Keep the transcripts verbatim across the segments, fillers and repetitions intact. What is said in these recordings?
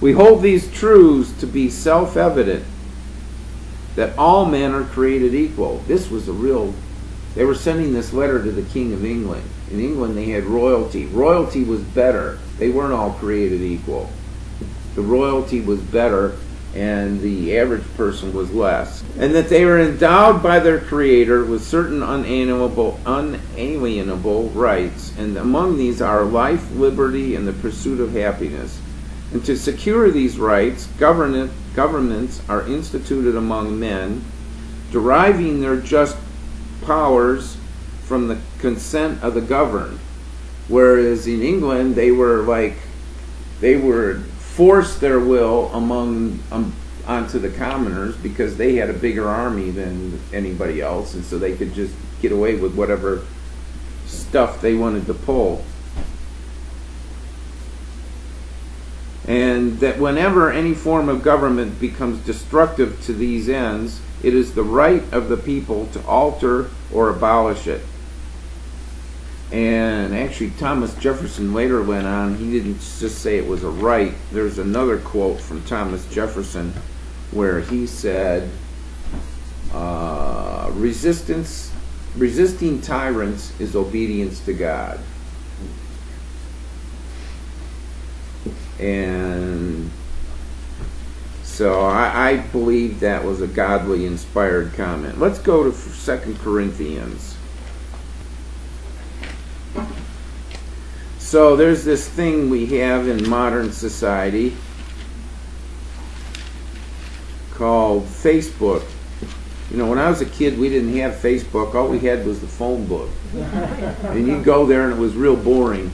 We hold these truths to be self-evident, that all men are created equal. This was a real... They were sending this letter to the King of England. In England they had royalty. Royalty was better. They weren't all created equal. The royalty was better, and the average person was less. And that they were endowed by their Creator with certain unalienable, unalienable rights, and among these are life, liberty, and the pursuit of happiness. And to secure these rights, government, governments are instituted among men, deriving their just powers from the consent of the governed. Whereas in England, they were like, they were forced their will among um, onto the commoners because they had a bigger army than anybody else, and so they could just get away with whatever stuff they wanted to pull. And that whenever any form of government becomes destructive to these ends, it is the right of the people to alter or abolish it. And actually Thomas Jefferson later went on, he didn't just say it was a right. There's another quote from Thomas Jefferson where he said, uh, resistance, resisting tyrants is obedience to God. And so I, I believe that was a godly inspired comment. Let's go to Second Corinthians. So there's this thing we have in modern society called Facebook. You know, when I was a kid, we didn't have Facebook. All we had was the phone book. And you'd go there and it was real boring.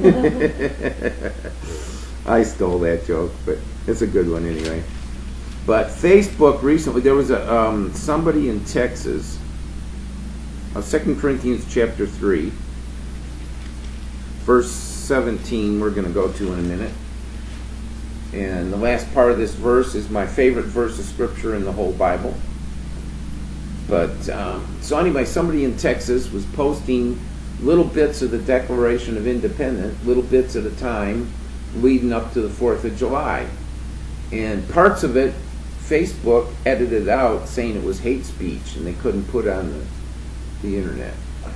I stole that joke, but it's a good one anyway. But Facebook recently, there was a um, somebody in Texas, uh, Second Corinthians chapter three, verse seventeen, we're going to go to in a minute. And the last part of this verse is my favorite verse of scripture in the whole Bible. But, um, so anyway, somebody in Texas was posting little bits of the Declaration of Independence, little bits at a time, leading up to the fourth of July. And parts of it, Facebook edited out saying it was hate speech and they couldn't put on the, the internet.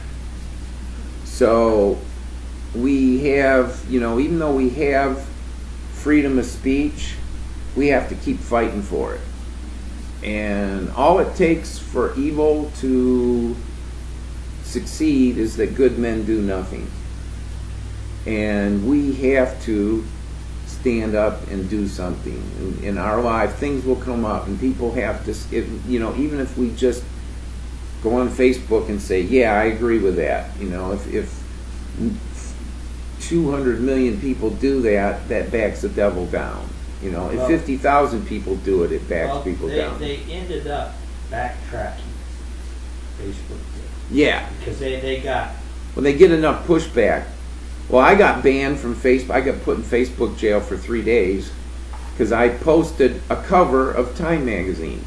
So we have, you know, even though we have freedom of speech, we have to keep fighting for it. And all it takes for evil to succeed is that good men do nothing. And we have to stand up and do something. In, in our life, things will come up and people have to, if, you know, even if we just go on Facebook and say, yeah, I agree with that. You know, if, if two hundred million people do that, that backs the devil down. You know, if well, fifty thousand people do it, it backs well, people they, down. They ended up backtracking, Facebook did. Yeah. Because they, they got... When they get enough pushback. Well, I got banned from Facebook. I got put in Facebook jail for three days because I posted a cover of Time magazine.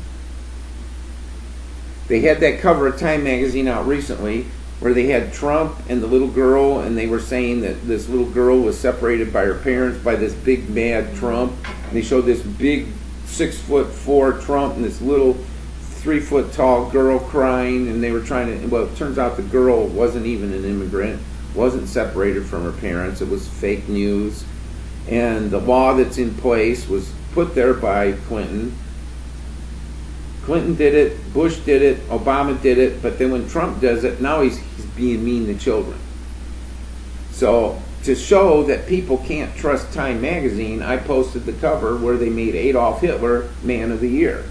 They had that cover of Time magazine out recently where they had Trump and the little girl, and they were saying that this little girl was separated by her parents by this big mad Trump. And they showed this big six foot four Trump and this little three foot tall girl crying, and they were trying to, well, it turns out the girl wasn't even an immigrant, wasn't separated from her parents. It was fake news. And the law that's in place was put there by Clinton. Clinton did it, Bush did it, Obama did it, but then when Trump does it, now he's, he's being mean to children. So to show that people can't trust Time magazine, I posted the cover where they made Adolf Hitler Man of the Year.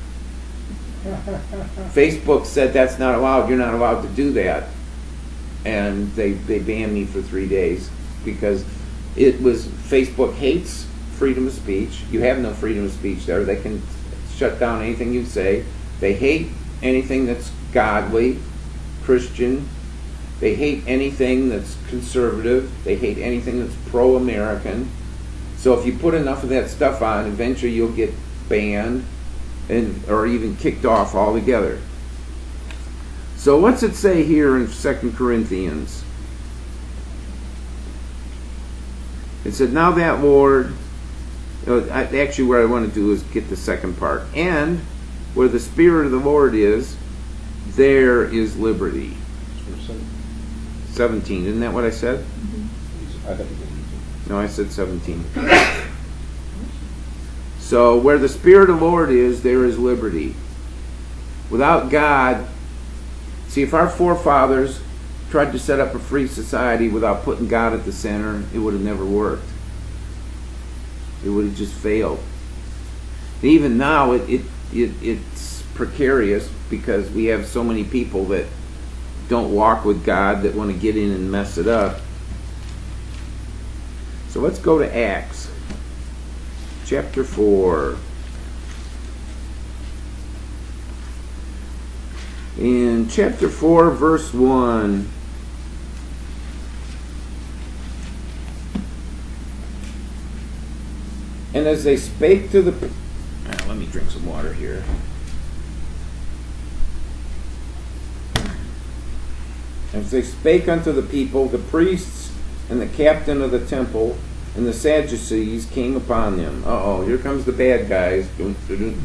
Facebook said that's not allowed, you're not allowed to do that. And they, they banned me for three days because it was, Facebook hates freedom of speech. You have no freedom of speech there. They can shut down anything you say. They hate anything that's godly, Christian. They hate anything that's conservative. They hate anything that's pro-American. So if you put enough of that stuff on, eventually you'll get banned and or even kicked off altogether. So what's it say here in Second Corinthians? It said, now that Lord, Uh, I, actually, what I want to do is get the second part. And where the Spirit of the Lord is, there is liberty. seventeen, isn't that what I said? Mm-hmm. I think it is. No, I said seventeen. So, where the Spirit of the Lord is, there is liberty. Without God, see, if our forefathers tried to set up a free society without putting God at the center, it would have never worked. It would have just failed. And even now, it, it, it it's precarious because we have so many people that don't walk with God, that want to get in and mess it up. So let's go to Acts chapter four. In chapter four, verse one. And as they spake to the... Ah, let me drink some water here. As they spake unto the people, the priests and the captain of the temple and the Sadducees came upon them. Uh-oh, here comes the bad guys. You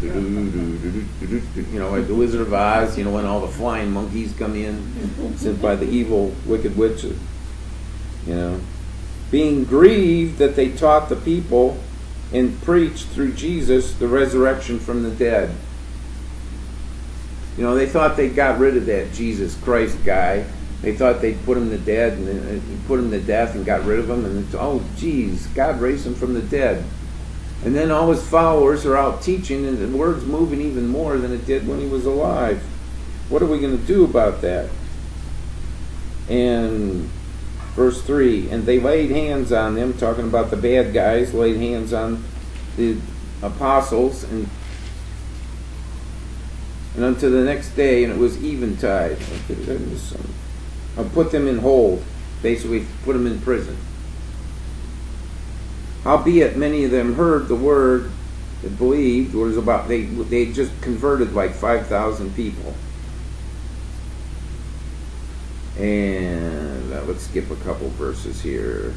know, like the Wizard of Oz, you know, when all the flying monkeys come in, sent by the evil, wicked witches. You know, being grieved that they taught the people and preached through Jesus the resurrection from the dead. You know, they thought they got rid of that Jesus Christ guy. They thought they'd put him to dead and then put him to death and got rid of him. And it's, oh, geez, God raised him from the dead. And then all his followers are out teaching, and the word's moving even more than it did when he was alive. What are we going to do about that? And verse three, and they laid hands on them, talking about the bad guys, laid hands on the apostles, and and unto the next day, and it was eventide. I put them in hold, basically put them in prison. Howbeit many of them heard the word, that believed. It was about they they just converted like five thousand people. And uh, let's skip a couple verses here.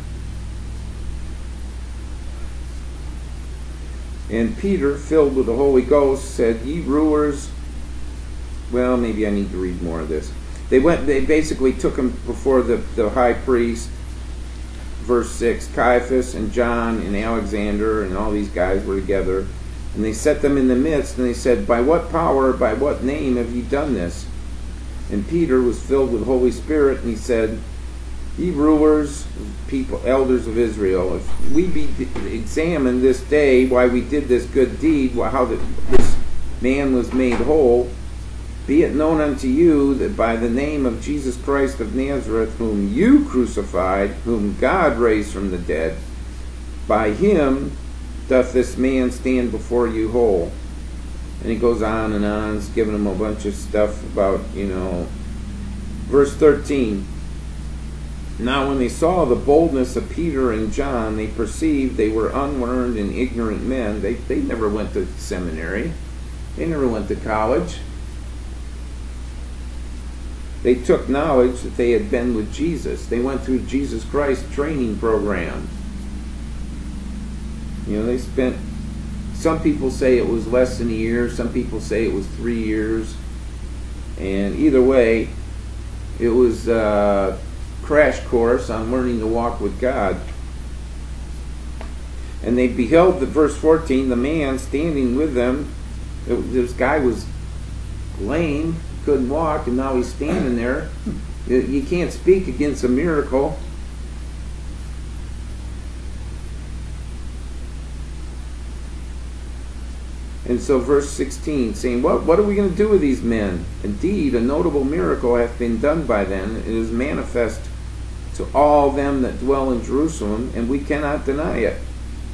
And Peter, filled with the Holy Ghost, said, Ye rulers. Well, maybe I need to read more of this. They went. They basically took him before the, the high priest. Verse six, Caiaphas and John and Alexander and all these guys were together. And they set them in the midst, and they said, By what power, by what name have ye done this? And Peter was filled with the Holy Spirit, and he said, Ye rulers, people, elders of Israel, if we be examined this day why we did this good deed, why, how the, this man was made whole, be it known unto you that by the name of Jesus Christ of Nazareth, whom you crucified, whom God raised from the dead, by him doth this man stand before you whole. And he goes on and on, he's giving them a bunch of stuff about, you know, verse thirteen. Now when they saw the boldness of Peter and John, they perceived they were unlearned and ignorant men. They, they never went to seminary. They never went to college. They took knowledge that they had been with Jesus. They went through Jesus Christ training program. You know, they spent, some people say it was less than a year, some people say it was three years. And either way, it was a crash course on learning to walk with God. And they beheld, the verse fourteen, the man standing with them. It, this guy was lame, couldn't walk, and now he's standing there. You can't speak against a miracle. And so verse sixteen, saying, What, what are we going to do with these men? Indeed, a notable miracle hath been done by them. It is manifest to all them that dwell in Jerusalem, and we cannot deny it.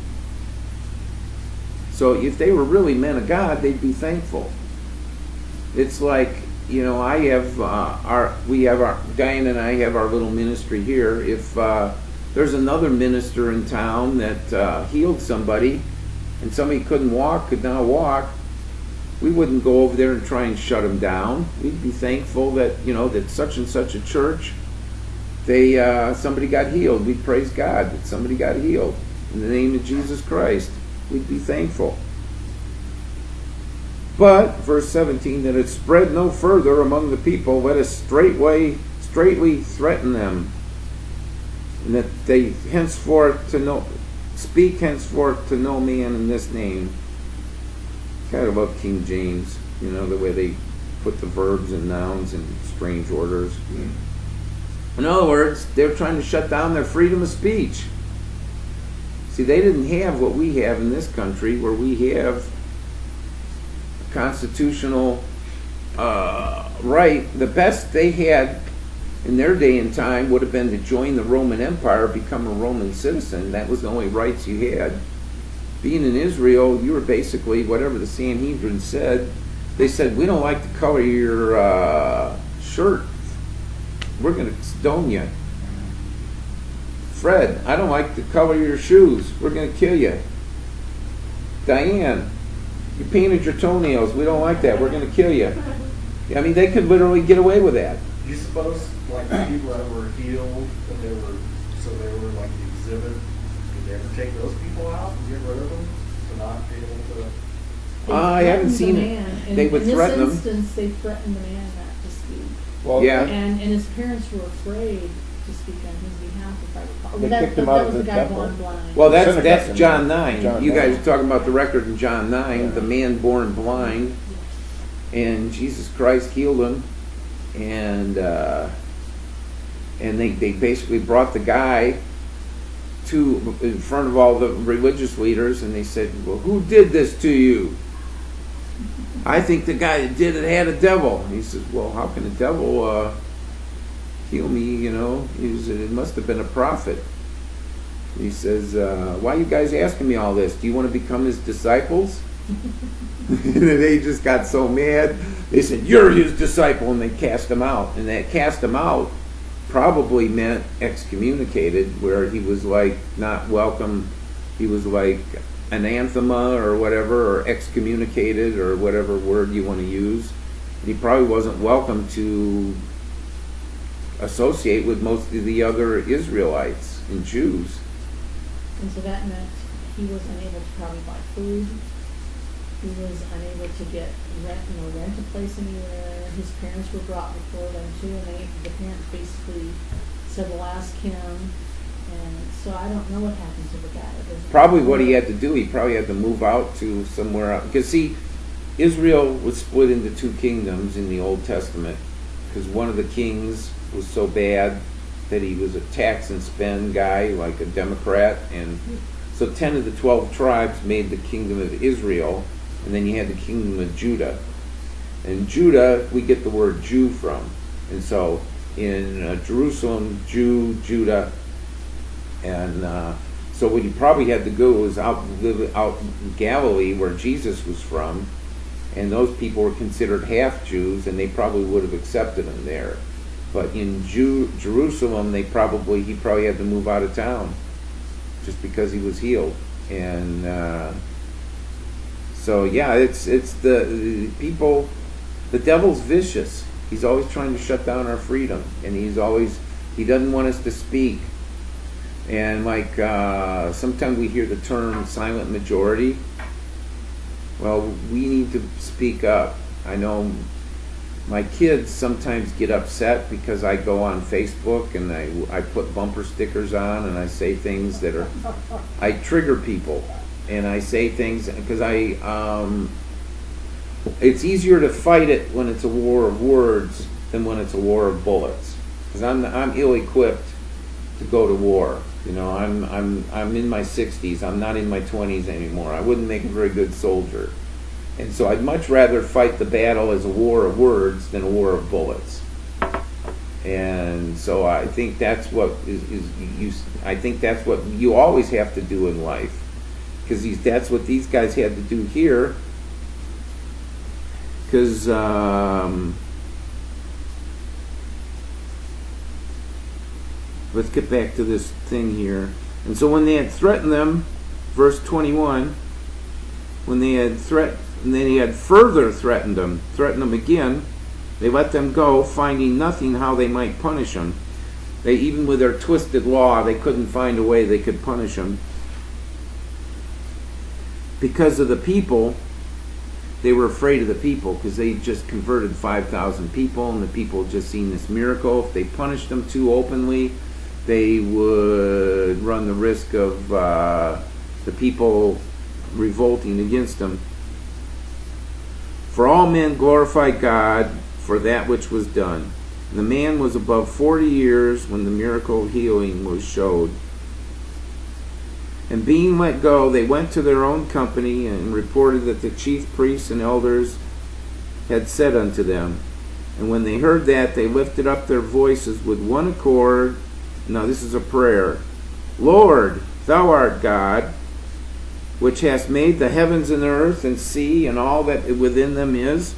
So if they were really men of God, they'd be thankful. It's like, you know, I have uh, our, we have our, Diane and I have our little ministry here. If uh, there's another minister in town that uh, healed somebody, and somebody couldn't walk, could now walk, we wouldn't go over there and try and shut them down. We'd be thankful that, you know, that such and such a church, they uh, somebody got healed. We'd praise God that somebody got healed in the name of Jesus Christ. we'd be thankful. But, verse seventeen, that it spread no further among the people, let us straightway, straightly threaten them, and that they henceforth to no, speak henceforth to no man in this name. Kind of love King James, you know, the way they put the verbs and nouns in strange orders. In other words, they're trying to shut down their freedom of speech. See, they didn't have what we have in this country, where we have constitutional uh, right. The best they had in their day and time would have been to join the Roman Empire, become a Roman citizen. That was the only rights you had. Being in Israel, you were basically whatever the Sanhedrin said. They said, we don't like the color of your uh, shirt. We're going to stone you. Fred, I don't like the color of your shoes. We're going to kill you. Diane, you painted your toenails. We don't like that. We're going to kill you. I mean, they could literally get away with that. Do you suppose, like, the people that were healed, and they were, so they were like the exhibit, did they ever take those people out and get rid of them to not be able to? They Uh, I haven't threatened the seen man. it. In, They would in threaten this him. instance, they threatened the man not to speak. Well, Yeah. And, and his parents were afraid to speak on his behalf, if I recall. They That- kicked him that out was of the guy temple. born blind. Well, that's Synagogue that's in John nine. John You guys nine. are talking about the record in John nine, Yeah. the man born blind, and Jesus Christ healed him, and uh, and they, they basically brought the guy to in front of all the religious leaders, and they said, well, who did this to you? I think the guy that did it had a devil. And he says, well, how can a devil uh, heal me? You know, he said, it must have been a prophet. He says, uh, why are you guys asking me all this? Do you want to become his disciples? And they just got so mad. They said, you're his disciple, and they cast him out. And that cast him out probably meant excommunicated, where he was like not welcome. He was like anathema or whatever, or excommunicated, or whatever word you want to use. He probably wasn't welcome to associate with most of the other Israelites and Jews. And so that meant he was unable to probably buy food. He was unable to get rent, you know, rent a place anywhere. His parents were brought before them too, and they, the parents basically said, "Well, ask him." And so I don't know what happened to the guy. There's Probably what he had to do, he probably had to move out to somewhere else. Because see, Israel was split into two kingdoms in the Old Testament, because one of the kings was so bad that he was a tax and spend guy, like a Democrat, and so ten of the twelve tribes made the kingdom of Israel, and then you had the kingdom of Judah. And Judah, we get the word Jew from. And so in uh, Jerusalem, Jew, Judah, and uh, so what he probably had to go was out live out in Galilee, where Jesus was from, and those people were considered half Jews, and they probably would have accepted him there. But in Jew, Jerusalem, they probably he probably had to move out of town, just because he was healed. And uh, so yeah, it's it's the, the people. The devil's vicious. He's always trying to shut down our freedom, and he's always he doesn't want us to speak. And like uh, sometimes we hear the term silent majority. Well, we need to speak up. I know my kids sometimes get upset because I go on Facebook and I, I put bumper stickers on and I say things that are, I trigger people, and I say things because I, um, it's easier to fight it when it's a war of words than when it's a war of bullets. Because I'm, I'm ill-equipped to go to war. You know, I'm I'm I'm in my sixties. I'm not in my twenties anymore. I wouldn't make a very good soldier, and so I'd much rather fight the battle as a war of words than a war of bullets. And so I think that's what is, is you. I think that's what you always have to do in life, because these that's what these guys had to do here. Because. Um, Let's get back to this thing here. And so when they had threatened them, verse twenty-one, when they had threat, and then he had further threatened them, threatened them again, they let them go, finding nothing how they might punish them. They, even with their twisted law, they couldn't find a way they could punish them. because of the people, they were afraid of the people because they just converted five thousand people, and the people just seen this miracle. If they punished them too openly, they would run the risk of uh, the people revolting against them. For all men glorify God for that which was done. The man was above forty years when the miracle of healing was showed. And being let go, they went to their own company and reported that the chief priests and elders had said unto them. And when they heard that, they lifted up their voices with one accord. Now this is a prayer. Lord, thou art God, which hast made the heavens and earth and sea and all that within them is,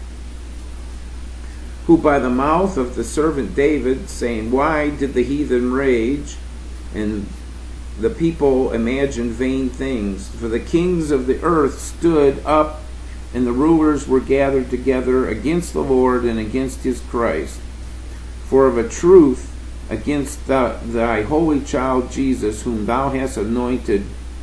who by the mouth of the servant David, saying, Why did the heathen rage, and the people imagined vain things? For the kings of the earth stood up, and the rulers were gathered together against the Lord and against his Christ. For of a truth, against the, thy holy child Jesus, whom thou hast anointed,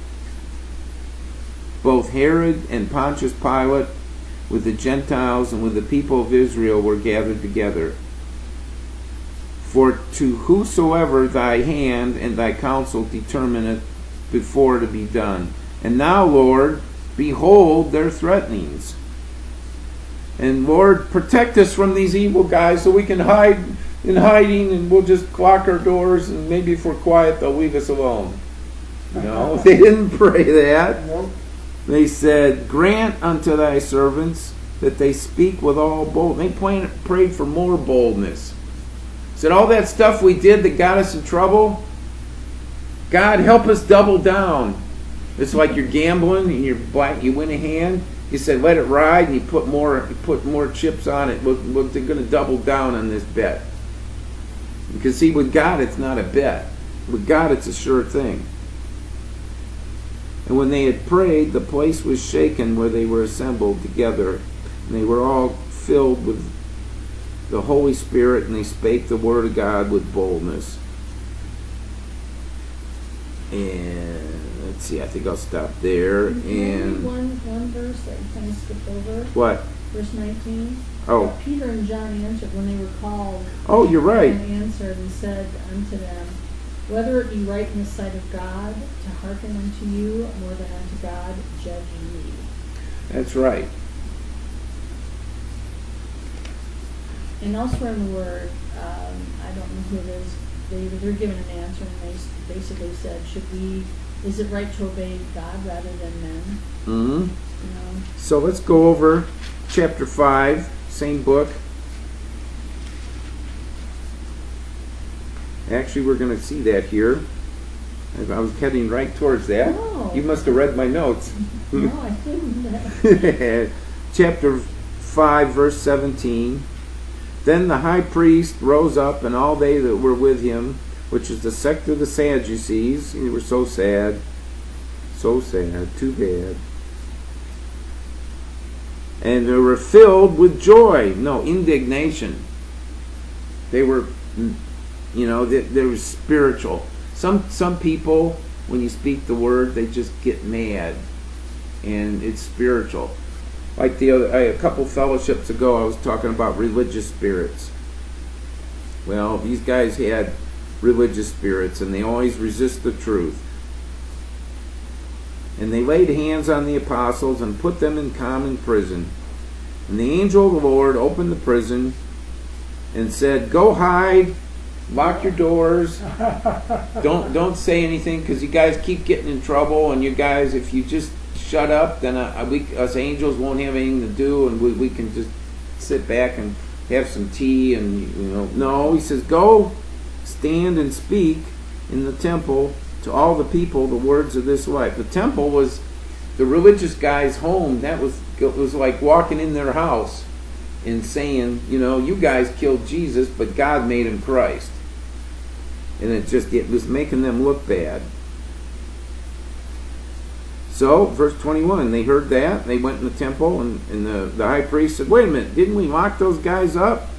both Herod and Pontius Pilate, with the Gentiles and with the people of Israel, were gathered together. For to whosoever thy hand and thy counsel determineth before to be done. And now, Lord, behold their threatenings. And Lord, protect us from these evil guys so we can hide in hiding, and we'll just lock our doors, and maybe if we're quiet, they'll leave us alone. No, they didn't pray that. Nope. They said, Grant unto thy servants that they speak with all boldness. They plan- prayed for more boldness. Said, all that stuff we did that got us in trouble, God, help us double down. It's like you're gambling and you're black, you win a hand. He said, let it ride, and you put more, you put more chips on it. We're, we're going to double down on this bet. Because see, with God, it's not a bet. With God, it's a sure thing. And when they had prayed, the place was shaken where they were assembled together. And they were all filled with the Holy Spirit, and they spake the word of God with boldness. And let's see, I think I'll stop there. Can you read And one, one verse that you kind of skipped over? what? Verse nineteen. Oh, But Peter and John answered when they were called. oh, you're right. And answered and said unto them, Whether it be right in the sight of God to hearken unto you more than unto God, judge ye. That's right. And elsewhere in the Word, um, I don't know who it is, they, they're given an answer, and they s- basically said, should we, is it right to obey God rather than men? Mm-hmm. You know, So let's go over chapter five, same book. Actually, we're going to see that here. I I was heading right towards that. Oh. You must have read my notes. no, I didn't. Chapter five, verse seventeen. Then the high priest rose up, and all they that were with him, which is the sect of the Sadducees, they were so sad, so sad, too bad. And they were filled with joy, no, indignation. They were, you know, they, they were spiritual. Some some people, when you speak the word, they just get mad, and it's spiritual. Like the other, I, a couple fellowships ago, I was talking about religious spirits. Well, these guys had religious spirits, and they always resist the truth. And they laid hands on the apostles and put them in common prison. And the angel of the Lord opened the prison and said, "Go hide, lock your doors, don't don't say anything, because you guys keep getting in trouble. And you guys, if you just shut up, then uh, we, us angels won't have anything to do, and we, we can just sit back and have some tea." And you know, no, he says, "Go, stand and speak in the temple to all the people the words of this life." The temple was the religious guy's home. That was it was like walking in their house and saying, you know, you guys killed Jesus, but God made him Christ. And it just it was making them look bad. So, verse twenty-one, they heard that, they went in the temple, and, and the, the high priest said, "Wait a minute, didn't we lock those guys up?"